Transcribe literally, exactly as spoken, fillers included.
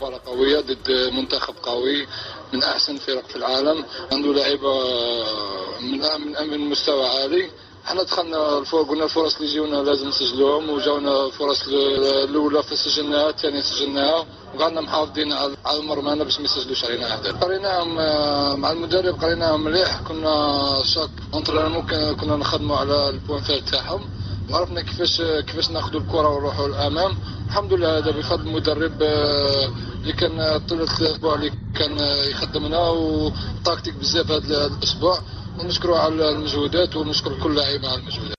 مباراة قوية ضد منتخب قوي من أحسن الفرق في العالم، عنده لاعيبة من من من مستوى عالي. احنا دخلنا الفوق، قلنا الفرص اللي جيونا لازم نسجلوهم، وجاونا الفرص الاولى فسجلناها، الثانيه سجلناها، وقعدنا محافظين على مرمانا باش ما يسجلوش علينا اهداف. قريناهم مع المدرب، قريناهم مليح، كنا شاك اونتر ممكن كنا نخدموا على البوان فير تاعهم، وعرفنا كيفاش كيفاش ناخذوا الكره ونروحوا للامام. الحمد لله هذا بفضل المدرب اللي كان طول الاسبوع اللي كان يخدمنا، وطاكتيك بزاف هذا الاسبوع، ونشكروا على المجهودات ونشكر كل لاعب على المجهودات.